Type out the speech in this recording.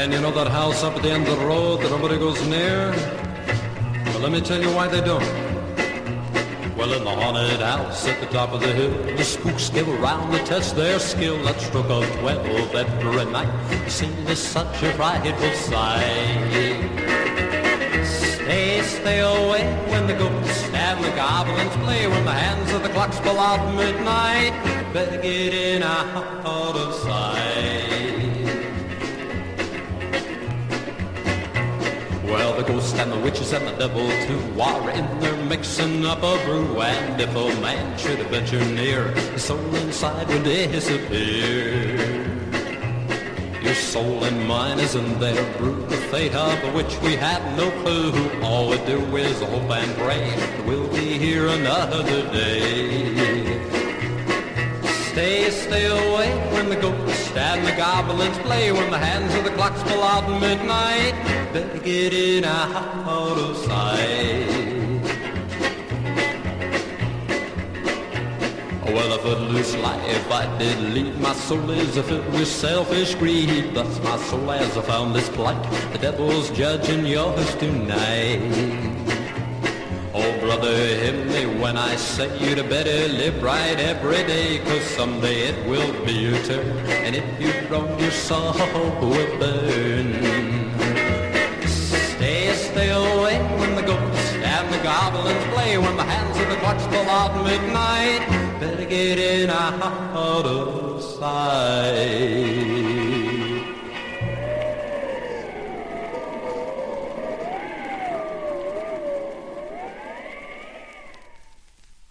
And you know that house up at the end of the road that nobody goes near? Well, let me tell you why they don't. Well, in the haunted house at the top of the hill, the spooks give around to test their skill. That stroke of 12 every night, the scene is such a frightful sight. Stay away when the ghosts and the goblins play, when the hands of the clocks pull out midnight. Better get in out of sight. Well, the ghosts and the witches and the devil too are in there mixing up a brew. And if a man should venture near, his soul inside would disappear. Your soul and mine is in their brew, the fate of which we have no clue. All we do is hope and pray that we'll be here another day. Stay away when the ghosts and the goblins play, when the hands of the clocks pull out midnight. Better get in out of sight. Well, a footloose life I did lead. My soul is filled with selfish greed. Thus my soul has found this plight. The devil's judging yours tonight. Oh, brother, hear me when I say you'd better live right every day, 'cause someday it will be your turn, and if you don't, your soul will burn. Stay away when the ghosts and the goblins play, when the hands of the clocks pull out midnight. Better get in out of sight.